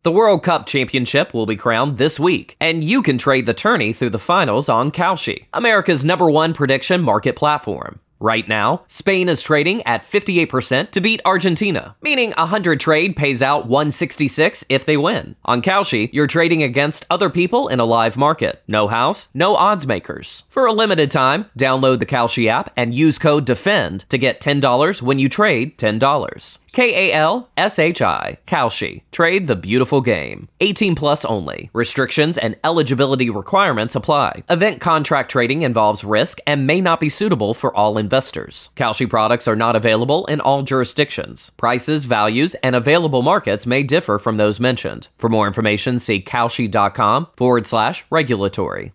The World Cup Championship will be crowned this week, and you can trade the tourney through the finals on Kalshi, America's #1 prediction market platform. Right now, Spain is trading at 58% to beat Argentina, meaning 100 trade pays out 166 if they win. On Kalshi, you're trading against other people in a live market. No house, no odds makers. For a limited time, download the Kalshi app and use code DEFEND to get $10 when you trade $10. Kalshi, Kalshi. Trade the beautiful game. 18 plus only. Restrictions and eligibility requirements apply. Event contract trading involves risk and may not be suitable for all investors. Kalshi products are not available in all jurisdictions. Prices, values, and available markets may differ from those mentioned. For more information, see kalshi.com/regulatory.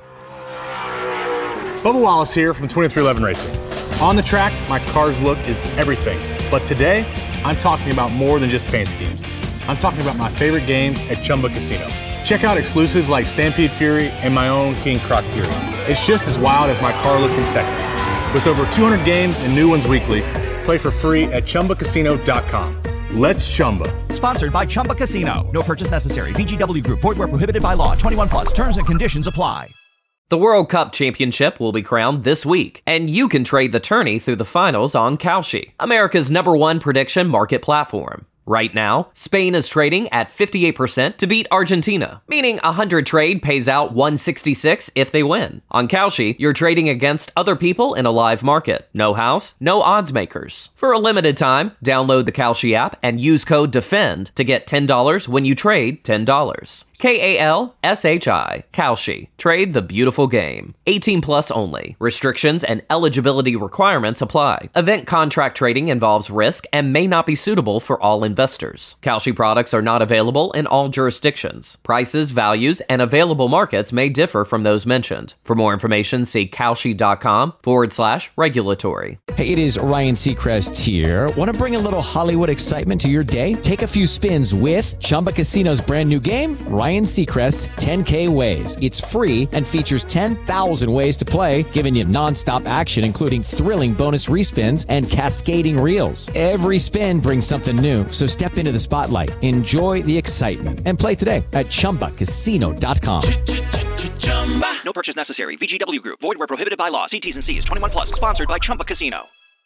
Bubba Wallace here from 2311 Racing. On the track, my car's look is everything. But today, I'm talking about more than just paint schemes. I'm talking about my favorite games at Chumba Casino. Check out exclusives like Stampede Fury and my own King Croc Fury. It's just as wild as my car look in Texas. With over 200 games and new ones weekly, play for free at ChumbaCasino.com. Let's Chumba. Sponsored by Chumba Casino. No purchase necessary. VGW Group. Void where prohibited by law. 21 plus. Terms and conditions apply. The World Cup Championship will be crowned this week, and you can trade the tourney through the finals on Kalshi, America's #1 prediction market platform. Right now, Spain is trading at 58% to beat Argentina, meaning 100 trade pays out 166 if they win. On Kalshi, you're trading against other people in a live market. No house, no odds makers. For a limited time, download the Kalshi app and use code DEFEND to get $10 when you trade $10. Kalshi, Kalshi. Trade the beautiful game. 18 plus only. Restrictions and eligibility requirements apply. Event contract trading involves risk and may not be suitable for all investors. Kalshi products are not available in all jurisdictions. Prices, values, and available markets may differ from those mentioned. For more information, see kalshi.com/regulatory. Hey, it is Ryan Seacrest here. Want to bring a little Hollywood excitement to your day? Take a few spins with Chumba Casino's brand new game, Ryan Seacrest's 10K Ways. It's free and features 10,000 ways to play, giving you nonstop action, including thrilling bonus respins and cascading reels. Every spin brings something new, so step into the spotlight, enjoy the excitement, and play today at ChumbaCasino.com. No purchase necessary. VGW Group. Void where prohibited by law. See T's and C's. 21 plus. Sponsored by Chumba Casino.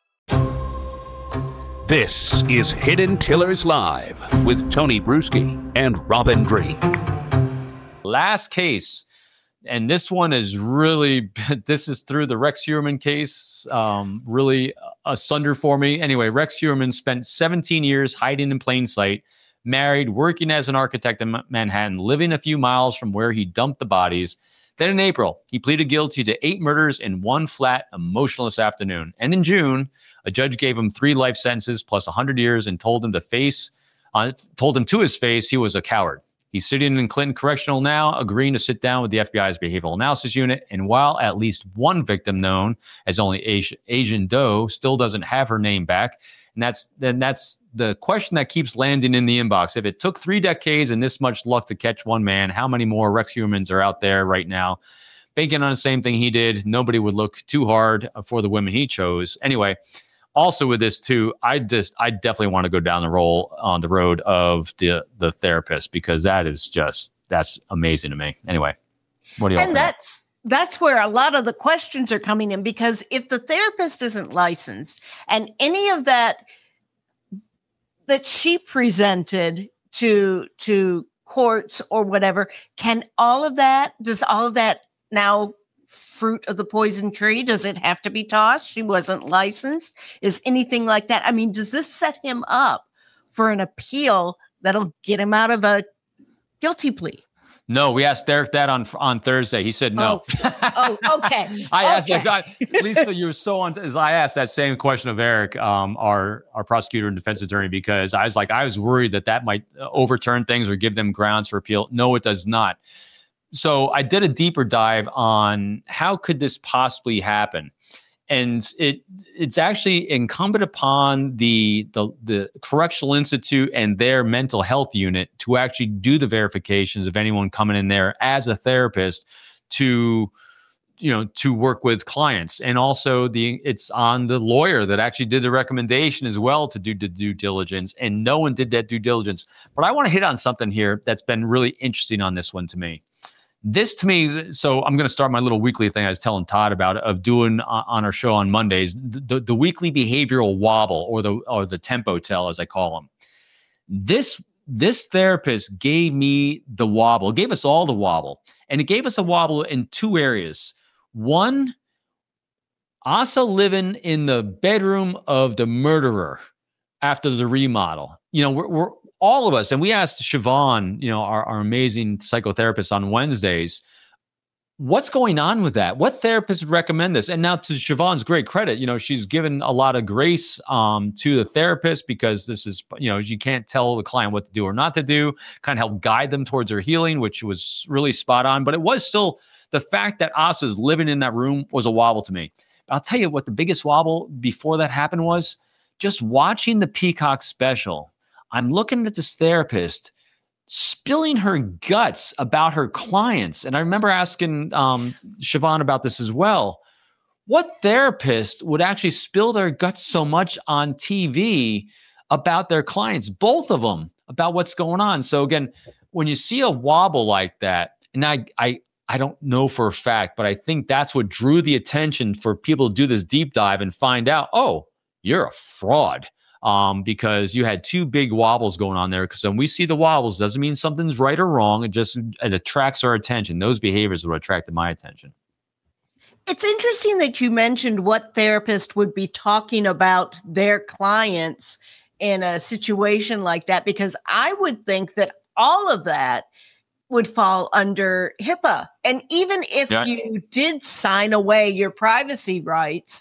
This is Hidden Killers Live with Tony Bruschi and Robin Drake. Last case, and this one is really, this is through the Rex Heuermann case, really asunder for me. Anyway, Rex Heuermann spent 17 years hiding in plain sight, married, working as an architect in Manhattan, living a few miles from where he dumped the bodies. Then in April, he pleaded guilty to 8 murders in one flat, emotionless afternoon. And in June, a judge gave him 3 life sentences plus 100 years and told him to his face he was a coward. He's sitting in Clinton Correctional now, agreeing to sit down with the FBI's Behavioral Analysis Unit. And while at least one victim known as only Asian Doe still doesn't have her name back, and that's the question that keeps landing in the inbox. If it took 3 decades and this much luck to catch one man, how many more Rex Heuermanns are out there right now banking on the same thing he did? Nobody would look too hard for the women he chose. Anyway, also with this too, I definitely want to go down the road of the therapist, because that's amazing to me. Anyway, what do you? And that's where a lot of the questions are coming in, because if the therapist isn't licensed and any of that she presented to courts or whatever, does all of that now fruit of the poison tree? Does it have to be tossed? She wasn't licensed. Is anything like that? I mean, does this set him up for an appeal that'll get him out of a guilty plea? No, we asked Derek that on Thursday. He said no. Oh, okay. I asked that guy, Lisa, you were so I asked that same question of Eric, our prosecutor and defense attorney, because I was worried that might overturn things or give them grounds for appeal. No, it does not. So I did a deeper dive on how could this possibly happen. And it's actually incumbent upon the Correctional Institute and their mental health unit to actually do the verifications of anyone coming in there as a therapist to to work with clients. And also it's on the lawyer that actually did the recommendation as well to do the due diligence, and no one did that due diligence. But I want to hit on something here that's been really interesting on this one to me. This to me, so I'm going to start my little weekly thing I was telling Todd about of doing on our show on Mondays, the weekly behavioral wobble or the tempo tell, as I call them. This therapist gave me the wobble, gave us all the wobble, and it gave us a wobble in two areas. One, Asa living in the bedroom of the murderer after the remodel. We're all of us, and we asked Siobhan, our amazing psychotherapist on Wednesdays, what's going on with that? What therapists recommend this? And now, to Siobhan's great credit, she's given a lot of grace to the therapist, because this is, you can't tell the client what to do or not to do, kind of help guide them towards their healing, which was really spot on. But it was still the fact that Asa's living in that room was a wobble to me. I'll tell you what the biggest wobble before that happened was just watching the Peacock special. I'm looking at this therapist spilling her guts about her clients. And I remember asking Siobhan about this as well. What therapist would actually spill their guts so much on TV about their clients, both of them, about what's going on? So again, when you see a wobble like that, and I don't know for a fact, but I think that's what drew the attention for people to do this deep dive and find out, oh, you're a fraud. Because you had two big wobbles going on there. Because when we see the wobbles, doesn't mean something's right or wrong. It attracts our attention. Those behaviors would attract my attention. It's interesting that you mentioned what therapist would be talking about their clients in a situation like that, because I would think that all of that would fall under HIPAA. And even if you did sign away your privacy rights,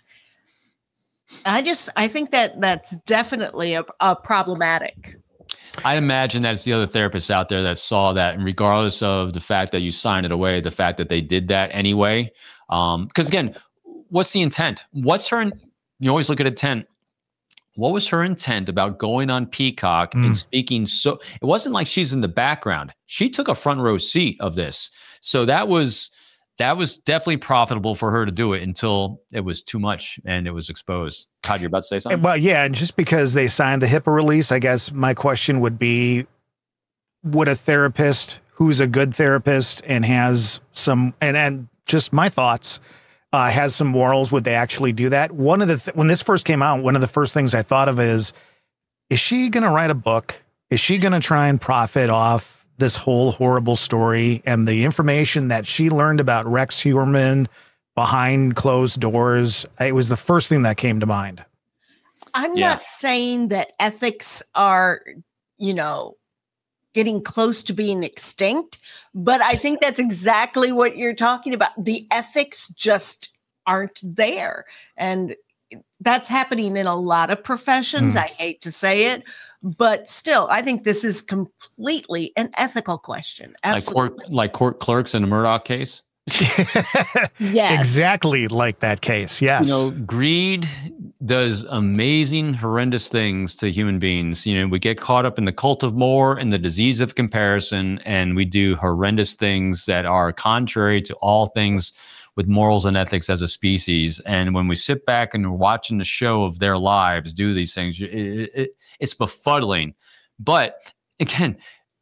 I think that's definitely a problematic. I imagine that it's the other therapists out there that saw that, and regardless of the fact that you signed it away, the fact that they did that anyway. Because again, what's the intent? You always look at intent. What was her intent about going on Peacock and speaking? So it wasn't like she's in the background. She took a front row seat of this. So that was definitely profitable for her to do it until it was too much and it was exposed. Todd, you're about to say something? Well, yeah, and just because they signed the HIPAA release, I guess my question would be, would a therapist who's a good therapist and has some, and just my thoughts, has some morals, would they actually do that? One of the, when this first came out, one of the first things I thought of is she going to write a book? Is she going to try and profit off this whole horrible story and the information that she learned about Rex Heuermann behind closed doors? It was the first thing that came to mind. I'm not saying that ethics are, getting close to being extinct, but I think that's exactly what you're talking about. The ethics just aren't there. And that's happening in a lot of professions. I hate to say it, but still, I think this is completely an ethical question. Absolutely. Like court clerks in the Murdaugh case. Yes. Exactly like that case. Yes. Greed does amazing, horrendous things to human beings. We get caught up in the cult of more and the disease of comparison, and we do horrendous things that are contrary to all things with morals and ethics as a species. And when we sit back and we're watching the show of their lives do these things, it's befuddling. But again,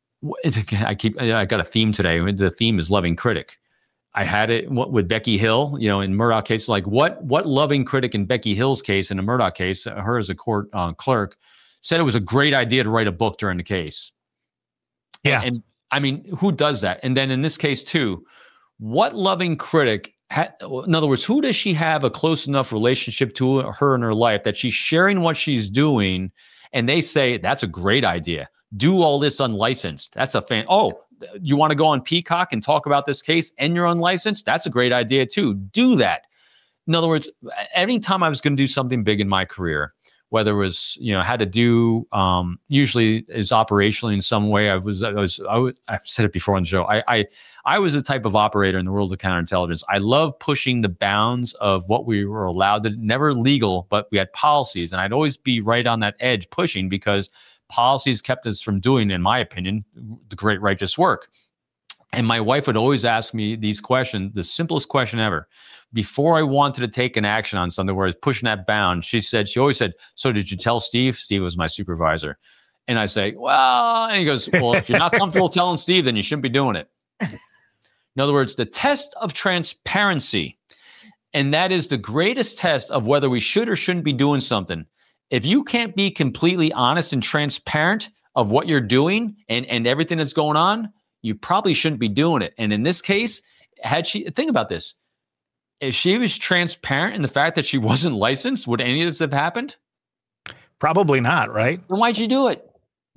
I got a theme today. The theme is loving critic. I had it with Becky Hill, in Murdaugh case, like what loving critic in Becky Hill's case, in the Murdaugh case, her as a court clerk, said it was a great idea to write a book during the case. Yeah. And I mean, who does that? And then in this case too, what loving critic, in other words, who does she have a close enough relationship to her in her life that she's sharing what she's doing, and they say, that's a great idea. Do all this unlicensed. That's a fan. Oh, you want to go on Peacock and talk about this case and you're unlicensed? That's a great idea too. Do that. In other words, anytime I was going to do something big in my career, whether it was, had to do, usually is operationally in some way. I've said it before on the show. I was a type of operator in the world of counterintelligence. I love pushing the bounds of what we were allowed to, never legal, but we had policies, and I'd always be right on that edge pushing, because policies kept us from doing, in my opinion, the great righteous work. And my wife would always ask me these questions, the simplest question ever. Before I wanted to take an action on something where I was pushing that bound, she always said, so did you tell Steve? Steve was my supervisor. And I say, well, and he goes, well, if you're not comfortable telling Steve, then you shouldn't be doing it. In other words, the test of transparency, and that is the greatest test of whether we should or shouldn't be doing something. If you can't be completely honest and transparent of what you're doing and everything that's going on, you probably shouldn't be doing it. And in this case, think about this. If she was transparent in the fact that she wasn't licensed, would any of this have happened? Probably not, right? Then why'd you do it?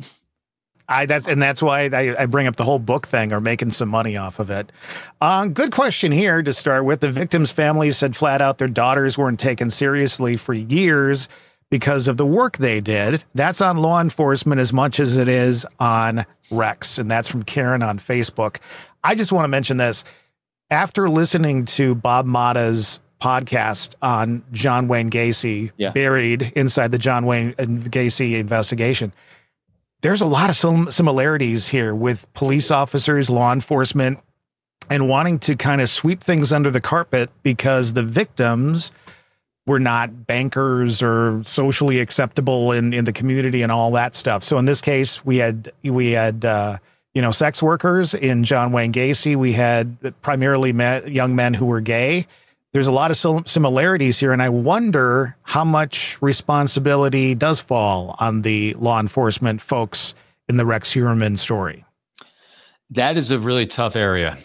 That's why I bring up the whole book thing, or making some money off of it. Good question here to start with. The victims' families said flat out their daughters weren't taken seriously for years because of the work they did. That's on law enforcement as much as it is on Rex. And that's from Karen on Facebook. I just want to mention this. After listening to Bob Motta's podcast on John Wayne Gacy, buried inside the John Wayne Gacy investigation, there's a lot of similarities here with police officers, law enforcement, and wanting to kind of sweep things under the carpet because the victims were not bankers or socially acceptable in the community and all that stuff. So in this case, we had sex workers. In John Wayne Gacy, we had primarily young men who were gay. There's a lot of similarities here, and I wonder how much responsibility does fall on the law enforcement folks in the Rex Heuermann story. That is a really tough area.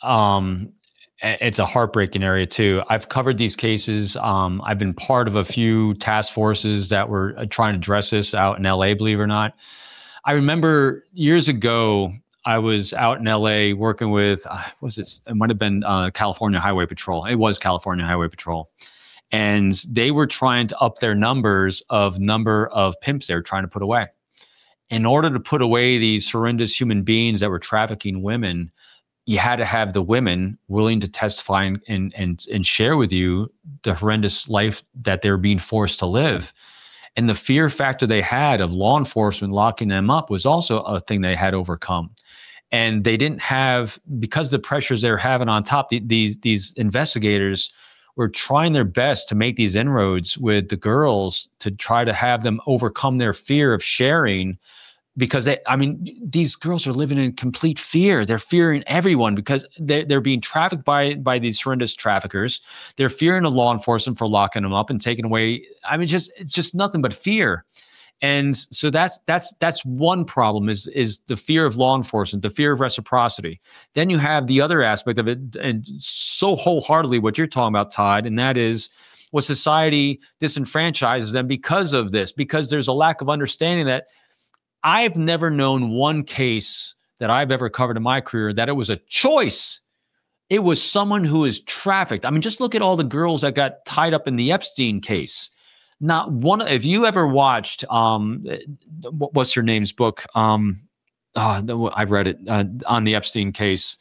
It's a heartbreaking area too. I've covered these cases. I've been part of a few task forces that were trying to address this out in LA, believe it or not. I remember years ago, I was out in LA working with, it might have been California Highway Patrol. It was California Highway Patrol. And they were trying to up their number of pimps they were trying to put away. In order to put away these horrendous human beings that were trafficking women, you had to have the women willing to testify and share with you the horrendous life that they're being forced to live. And the fear factor they had of law enforcement locking them up was also a thing they had overcome. And they didn't have, because of the pressures they were having on top, these investigators were trying their best to make these inroads with the girls to try to have them overcome their fear of sharing, because these girls are living in complete fear. They're fearing everyone because they're being trafficked by these horrendous traffickers. They're fearing the law enforcement for locking them up and taking away. It's just nothing but fear. And so that's one problem is the fear of law enforcement, the fear of reciprocity. Then you have the other aspect of it, and so wholeheartedly what you're talking about, Todd, and that is what society disenfranchises them because of this, because there's a lack of understanding that I've never known one case that I've ever covered in my career that it was a choice. It was someone who is trafficked. Just look at all the girls that got tied up in the Epstein case. Not one. If you ever watched, what's her name's book? I've read it on the Epstein case.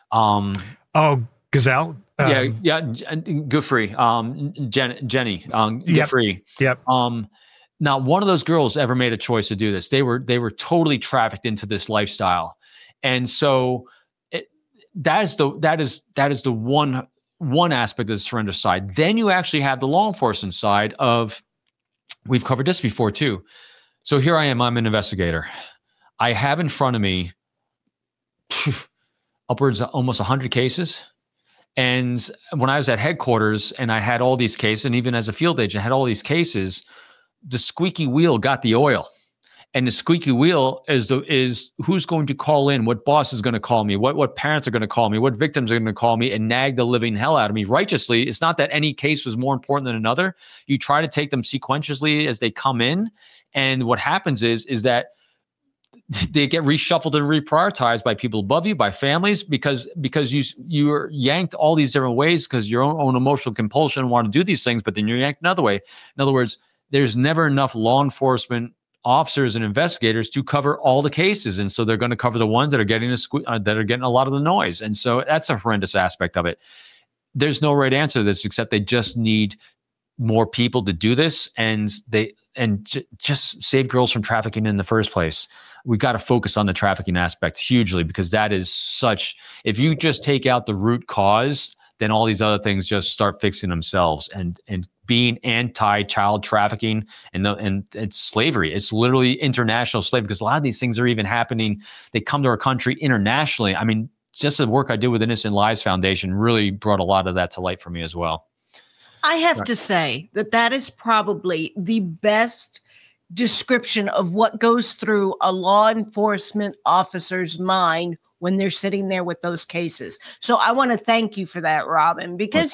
Gazelle. Giuffre. Jenny. Giuffre. Yep. Not one of those girls ever made a choice to do this. They were totally trafficked into this lifestyle, and so that is the one aspect of the surrender side. Then you actually have the law enforcement side of, we've covered this before too. So here I am, I'm an investigator. I have in front of me upwards of almost 100 cases. And when I was at headquarters and I had all these cases, and even as a field agent, I had all these cases, the squeaky wheel got the oil. And the squeaky wheel is who's going to call in, what boss is going to call me, what parents are going to call me, what victims are going to call me and nag the living hell out of me righteously. It's not that any case was more important than another. You try to take them sequentially as they come in. And what happens is that they get reshuffled and reprioritized by people above you, by families, because you're yanked all these different ways because your own emotional compulsion want to do these things, but then you're yanked another way. In other words, there's never enough law enforcement officers and investigators to cover all the cases, and so they're going to cover the ones that are getting a lot of the noise, and so that's a horrendous aspect of it. There's no right answer to this except they just need more people to do this, and just save girls from trafficking in the first place. We got to focus on the trafficking aspect hugely, because that is such, if you just take out the root cause, then all these other things just start fixing themselves. And being anti-child trafficking and it's slavery. It's literally international slavery, because a lot of these things are even happening. They come to our country internationally. I mean, just the work I did with Innocent Lives Foundation really brought a lot of that to light for me as well. I have to say that is probably the best description of what goes through a law enforcement officer's mind when they're sitting there with those cases. So I want to thank you for that, Robin, because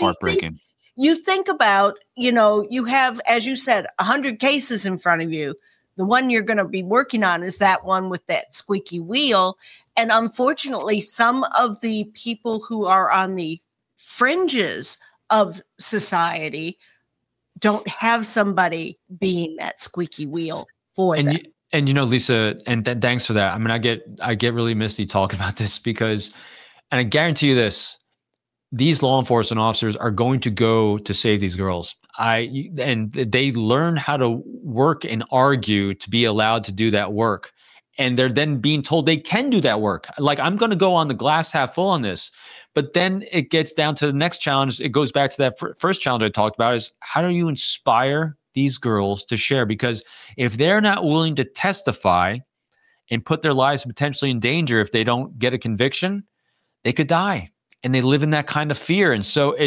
you think about, you have, as you said, 100 cases in front of you. The one you're going to be working on is that one with that squeaky wheel. And unfortunately, some of the people who are on the fringes of society don't have somebody being that squeaky wheel for them. And Lisa, and thanks for that. I mean, I get really misty talking about this, because, and I guarantee you this, these law enforcement officers are going to go to save these girls. And they learn how to work and argue to be allowed to do that work. And they're then being told they can do that work. Like, I'm going to go on the glass half full on this. But then it gets down to the next challenge. It goes back to that first challenge I talked about, is how do you inspire these girls to share? Because if they're not willing to testify and put their lives potentially in danger, if they don't get a conviction, they could die. And they live in that kind of fear. And so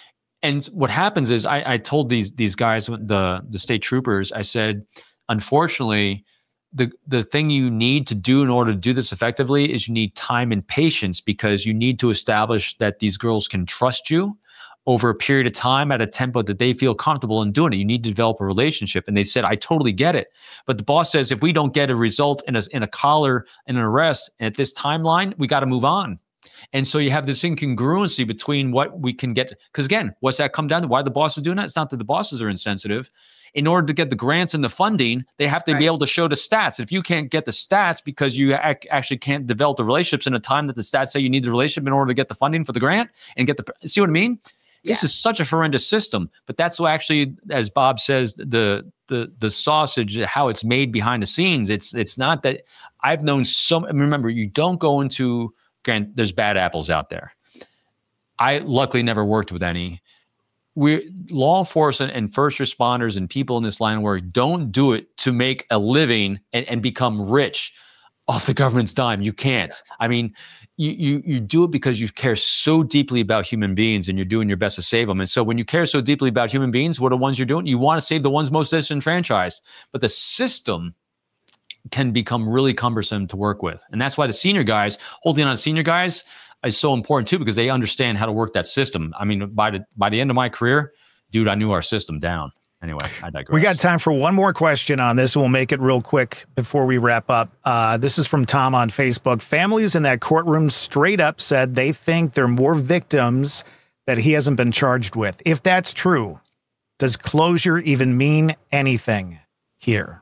and what happens is I told these guys, the state troopers, I said, unfortunately, the thing you need to do in order to do this effectively is you need time and patience, because you need to establish that these girls can trust you over a period of time at a tempo that they feel comfortable in doing it. You need to develop a relationship. And they said, I totally get it. But the boss says, if we don't get a result in a collar and an arrest at this timeline, we got to move on. And so you have this incongruency between what we can get. Because again, what's that come down to? Why the boss is doing that? It's not that the bosses are insensitive. In order to get the grants and the funding, they have to be able to show the stats. If you can't get the stats because you actually can't develop the relationships in a time that the stats say you need the relationship in order to get the funding for the grant and get see what I mean? Yeah. This is such a horrendous system. But that's what actually, as Bob says, the sausage, how it's made behind the scenes. It's not that I've known remember, you don't go into, there's bad apples out there. I luckily never worked with any. Law enforcement and first responders and people in this line of work don't do it to make a living and become rich off the government's dime. You can't. I mean, you do it because you care so deeply about human beings and you're doing your best to save them. And so when you care so deeply about human beings, what are the ones you're doing? You want to save the ones most disenfranchised. But the system can become really cumbersome to work with. And that's why the senior guys, holding on to senior guys, is so important too, because they understand how to work that system. I mean, by the end of my career, dude, I knew our system down. Anyway, I digress. We got time for one more question on this. We'll make it real quick before we wrap up. This is from Tom on Facebook. Families in that courtroom straight up said they think there are more victims that he hasn't been charged with. If that's true, does closure even mean anything here?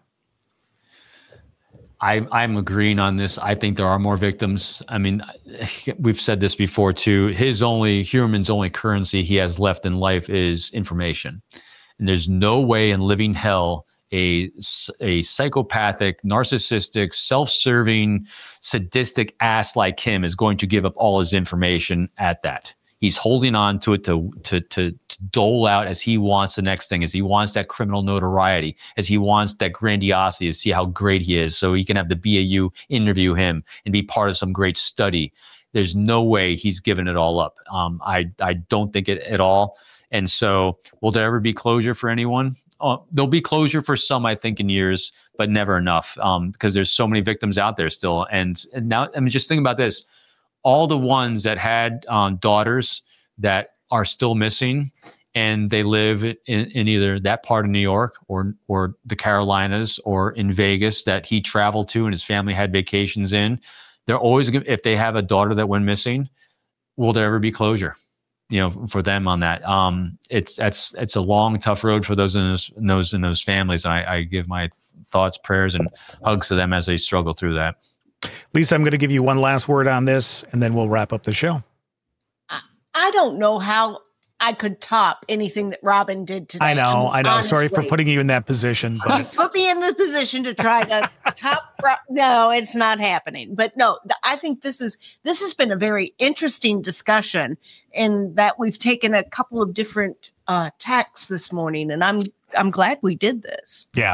I'm agreeing on this. I think there are more victims. I mean, we've said this before too. Human's only currency he has left in life is information. And there's no way in living hell a psychopathic, narcissistic, self-serving, sadistic ass like him is going to give up all his information at that. He's holding on to it to dole out as he wants the next thing, as he wants that criminal notoriety, as he wants that grandiosity to see how great he is so he can have the BAU interview him and be part of some great study. There's no way he's given it all up. I don't think it at all. And so will there ever be closure for anyone? There'll be closure for some, I think, in years, but never enough because there's so many victims out there still. And now, I mean, just think about this. All the ones that had daughters that are still missing and they live in either that part of New York or the Carolinas or in Vegas that he traveled to and his family had vacations in, they're always going to, if they have a daughter that went missing, will there ever be closure, for them on that? It's a long, tough road for those in those families. And I give my thoughts, prayers, and hugs to them as they struggle through that. Lisa, I'm going to give you one last word on this, and then we'll wrap up the show. I don't know how I could top anything that Robin did today. I know. Honestly. Sorry for putting you in that position. You But put me in the position to try to top. No, it's not happening. But no, I think this has been a very interesting discussion in that we've taken a couple of different tacks this morning, and I'm glad we did this. yeah.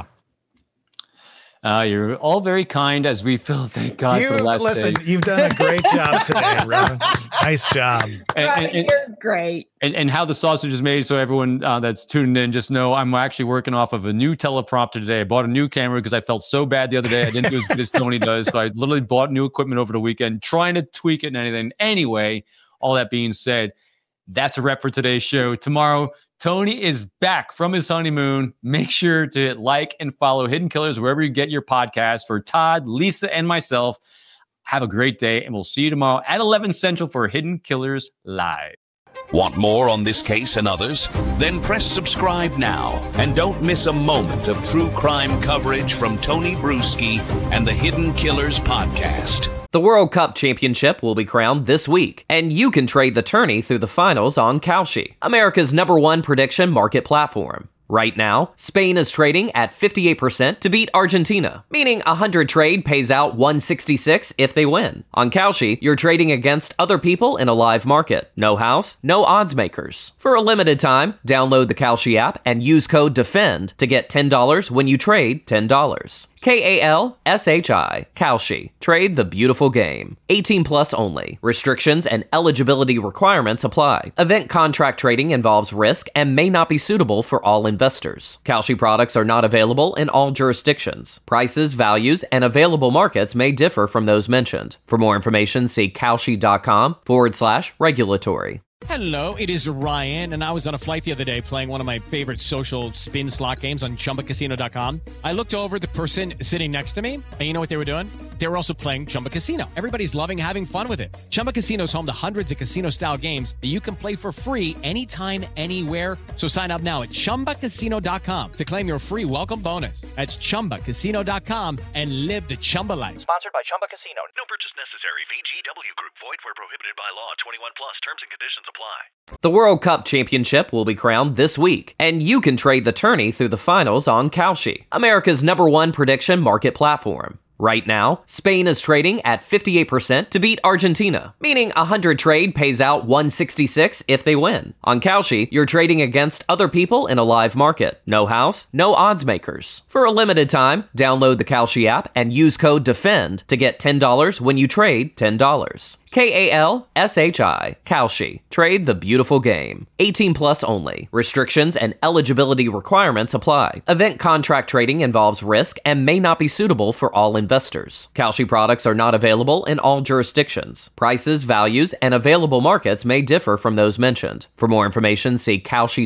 You're all very kind, as we feel. Thank God for the last day. You've done a great job today, Robin. Nice job. Robin, you're great. And how the sausage is made, so everyone that's tuning in, just know I'm actually working off of a new teleprompter today. I bought a new camera because I felt so bad the other day. I didn't do as good as Tony does. So I literally bought new equipment over the weekend, trying to tweak it and anything. Anyway, all that being said, that's a wrap for today's show. Tomorrow, Tony is back from his honeymoon. Make sure to like and follow Hidden Killers wherever you get your podcast. For Todd, Lisa, and myself, have a great day, and we'll see you tomorrow at 11 Central for Hidden Killers Live. Want more on this case and others? Then press subscribe now and don't miss a moment of true crime coverage from Tony Bruschi and the Hidden Killers podcast. The World Cup Championship will be crowned this week, and you can trade the tourney through the finals on Kalshi, America's #1 prediction market platform. Right now, Spain is trading at 58% to beat Argentina, meaning 100 trade pays out 166 if they win. On Kalshi, you're trading against other people in a live market. No house, no odds makers. For a limited time, download the Kalshi app and use code DEFEND to get $10 when you trade $10. Kalshi, Kalshi. Trade the beautiful game. 18 plus only. Restrictions and eligibility requirements apply. Event contract trading involves risk and may not be suitable for all investors. Kalshi products are not available in all jurisdictions. Prices, values, and available markets may differ from those mentioned. For more information, see kalshi.com/regulatory. Hello, it is Ryan, and I was on a flight the other day playing one of my favorite social spin slot games on ChumbaCasino.com. I looked over at the person sitting next to me, and you know what they were doing? They were also playing Chumba Casino. Everybody's loving having fun with it. Chumba Casino is home to hundreds of casino-style games that you can play for free anytime, anywhere. So sign up now at ChumbaCasino.com to claim your free welcome bonus. That's ChumbaCasino.com and live the Chumba life. Sponsored by Chumba Casino. No purchase necessary. VGW Group. Void where prohibited by law. 21 plus. Terms and conditions apply. The World Cup Championship will be crowned this week, and you can trade the tourney through the finals on Kalshi, America's #1 prediction market platform. Right now, Spain is trading at 58% to beat Argentina, meaning 100 trade pays out 166 if they win. On Kalshi, you're trading against other people in a live market. No house, no odds makers. For a limited time, download the Kalshi app and use code DEFEND to get $10 when you trade $10. Kalshi, Kalshi. Trade the beautiful game. 18 plus only. Restrictions and eligibility requirements apply. Event contract trading involves risk and may not be suitable for all investors. Kalshi products are not available in all jurisdictions. Prices, values, and available markets may differ from those mentioned. For more information, see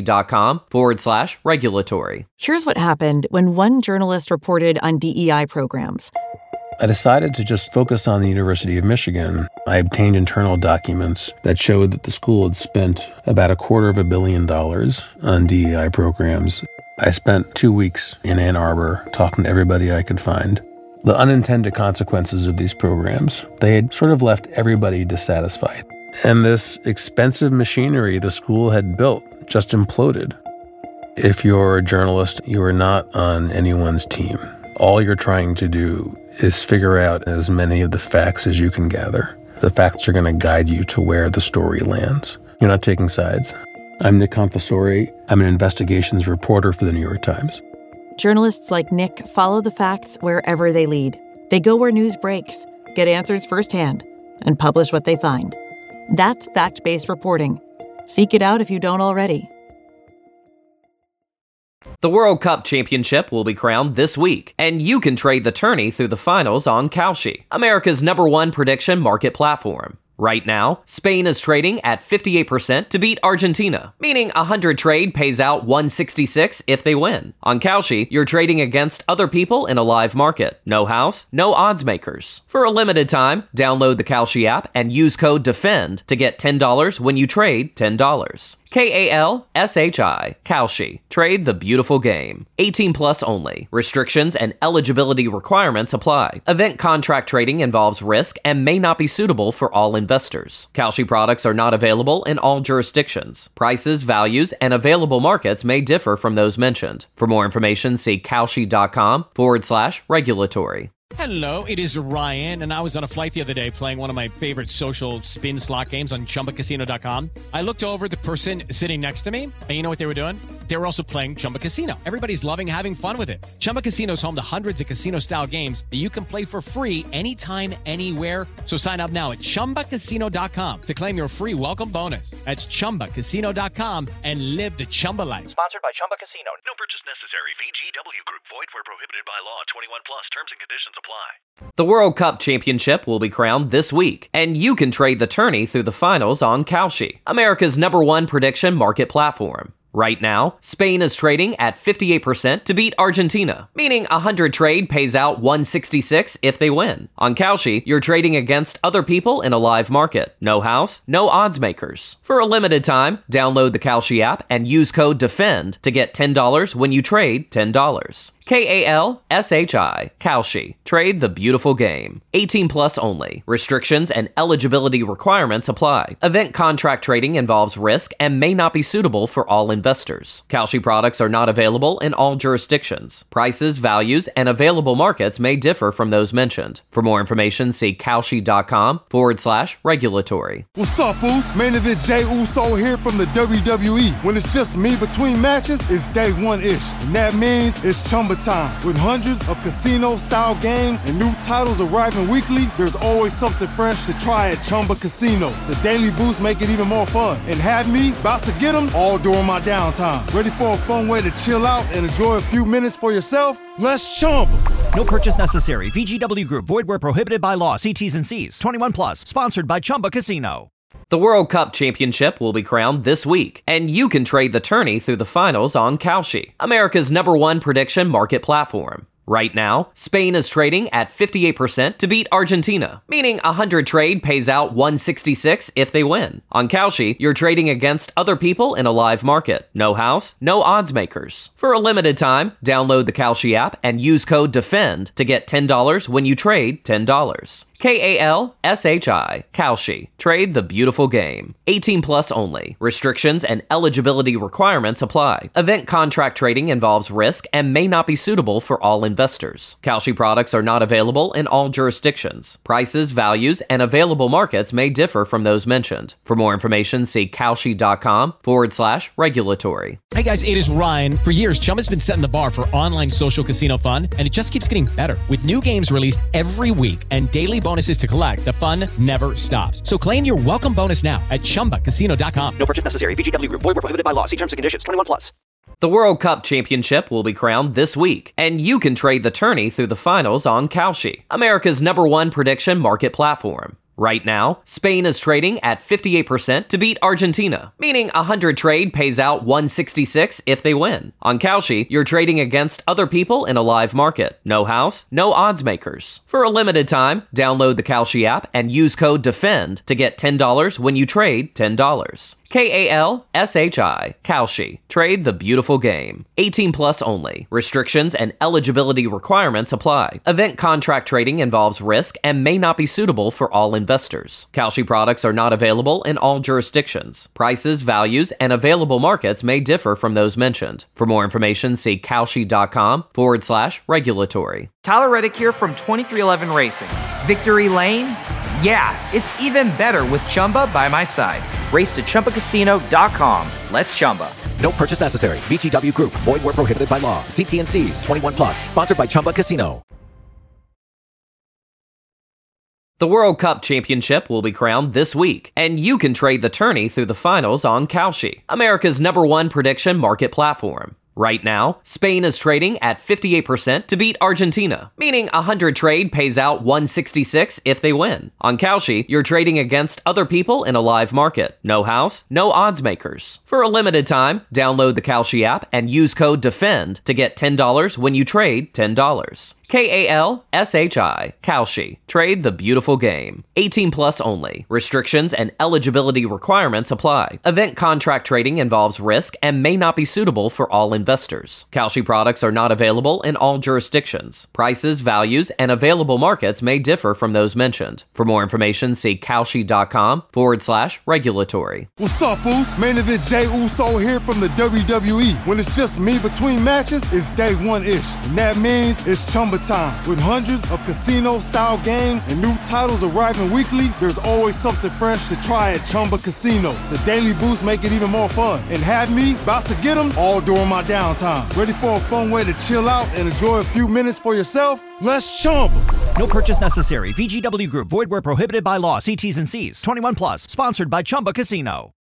kalshi.com/regulatory. Here's what happened when one journalist reported on DEI programs. I decided to just focus on the University of Michigan. I obtained internal documents that showed that the school had spent about $250 million on DEI programs. I spent 2 weeks in Ann Arbor talking to everybody I could find. The unintended consequences of these programs, they had sort of left everybody dissatisfied. And this expensive machinery the school had built just imploded. If you're a journalist, you are not on anyone's team. All you're trying to do is figure out as many of the facts as you can gather. The facts are going to guide you to where the story lands. You're not taking sides. I'm Nick Confessori. I'm an investigations reporter for the New York Times. Journalists like Nick follow the facts wherever they lead. They go where news breaks, get answers firsthand, and publish what they find. That's fact-based reporting. Seek it out if you don't already. The World Cup Championship will be crowned this week, and you can trade the tourney through the finals on Kalshi, America's #1 prediction market platform. Right now, Spain is trading at 58% to beat Argentina, meaning 100 trade pays out 166 if they win. On Kalshi, you're trading against other people in a live market. No house, no odds makers. For a limited time, download the Kalshi app and use code DEFEND to get $10 when you trade $10. Kalshi. Kalshi. Trade the beautiful game. 18 plus only. Restrictions and eligibility requirements apply. Event contract trading involves risk and may not be suitable for all investors. Kalshi products are not available in all jurisdictions. Prices, values, and available markets may differ from those mentioned. For more information, see Kalshi.com/regulatory. Hello, it is Ryan, and I was on a flight the other day playing one of my favorite social spin slot games on ChumbaCasino.com. I looked over at the person sitting next to me, and you know what they were doing? They were also playing Chumba Casino. Everybody's loving having fun with it. Chumba Casino is home to hundreds of casino-style games that you can play for free anytime, anywhere. So sign up now at ChumbaCasino.com to claim your free welcome bonus. That's ChumbaCasino.com and live the Chumba life. Sponsored by Chumba Casino. No purchase necessary. VGW Group. Void where prohibited by law. 21 plus. Terms and conditions apply. The World Cup Championship will be crowned this week, and you can trade the tourney through the finals on Kalshi, America's #1 prediction market platform. Right now, Spain is trading at 58% to beat Argentina, meaning 100 trade pays out 166 if they win. On Kalshi, you're trading against other people in a live market. No house, no odds makers. For a limited time, download the Kalshi app and use code DEFEND to get $10 when you trade $10. Kalshi. Kalshi. Trade the beautiful game. 18 plus only. Restrictions and eligibility requirements apply. Event contract trading involves risk and may not be suitable for all investors. Kalshi products are not available in all jurisdictions. Prices, values, and available markets may differ from those mentioned. For more information, see Kalshi.com/regulatory. What's up, fools? Main event Jey Uso here from the WWE. When it's just me between matches, it's day one-ish. And that means it's Chumba time. With hundreds of casino-style games and new titles arriving weekly, there's always something fresh to try at Chumba Casino. The daily boosts make it even more fun. And have me about to get them all during my downtime. Ready for a fun way to chill out and enjoy a few minutes for yourself? Let's Chumba. No purchase necessary. VGW Group. Void where prohibited by law. See T's and C's. 21 plus. Sponsored by Chumba Casino. The World Cup Championship will be crowned this week, and you can trade the tourney through the finals on Kalshi, America's #1 prediction market platform. Right now, Spain is trading at 58% to beat Argentina, meaning 100 trade pays out 166 if they win. On Kalshi, you're trading against other people in a live market. No house, no odds makers. For a limited time, download the Kalshi app and use code DEFEND to get $10 when you trade $10. Kalshi. Kalshi. Trade the beautiful game. 18 plus only. Restrictions and eligibility requirements apply. Event contract trading involves risk and may not be suitable for all investors. Kalshi products are not available in all jurisdictions. Prices, values, and available markets may differ from those mentioned. For more information, see Kalshi.com/regulatory. Hey guys, it is Ryan. For years, Chumba's been setting the bar for online social casino fun, and it just keeps getting better. With new games released every week and daily bonuses to collect, the fun never stops. So claim your welcome bonus now at ChumbaCasino.com. No purchase necessary. VGW Group. Void where prohibited by law. See terms and conditions. 21 plus. The World Cup Championship will be crowned this week, and you can trade the tourney through the finals on Kalshi, America's #1 prediction market platform. Right now, Spain is trading at 58% to beat Argentina, meaning 100 trade pays out 166 if they win. On Kalshi, you're trading against other people in a live market. No house, no odds makers. For a limited time, download the Kalshi app and use code DEFEND to get $10 when you trade $10. Kalshi. Kalshi. Trade the beautiful game. 18 plus only. Restrictions and eligibility requirements apply. Event contract trading involves risk and may not be suitable for all investors. Kalshi products are not available in all jurisdictions. Prices, values, and available markets may differ from those mentioned. For more information, see Kalshi.com/regulatory. Tyler Reddick here from 23XI Racing. Victory Lane? Yeah, it's even better with Chumba by my side. Race to ChumbaCasino.com. Let's Chumba. No purchase necessary. VGW Group. Void where prohibited by law. See T's and C's. 21 plus. Sponsored by Chumba Casino. The World Cup Championship will be crowned this week, and you can trade the tourney through the finals on Kalshi, America's #1 prediction market platform. Right now, Spain is trading at 58% to beat Argentina, meaning 100 trade pays out 166 if they win. On Kalshi, you're trading against other people in a live market. No house, no odds makers. For a limited time, download the Kalshi app and use code DEFEND to get $10 when you trade $10. Kalshi. Kalshi. Trade the beautiful game. 18 plus only. Restrictions and eligibility requirements apply. Event contract trading involves risk and may not be suitable for all investors. Kalshi products are not available in all jurisdictions. Prices, values, and available markets may differ from those mentioned. For more information, see Kalshi.com/regulatory. What's up, Foos? Main event Jey Uso here from the WWE. When it's just me between matches, it's day one-ish. And that means it's Chumba time. With hundreds of casino-style games and new titles arriving weekly, there's always something fresh to try at Chumba Casino. The daily boosts make it even more fun. And have me about to get them all during my downtime. Ready for a fun way to chill out and enjoy a few minutes for yourself? Let's Chumba. No purchase necessary. VGW Group. Void where prohibited by law. See T's and C's. 21 plus. Sponsored by Chumba Casino.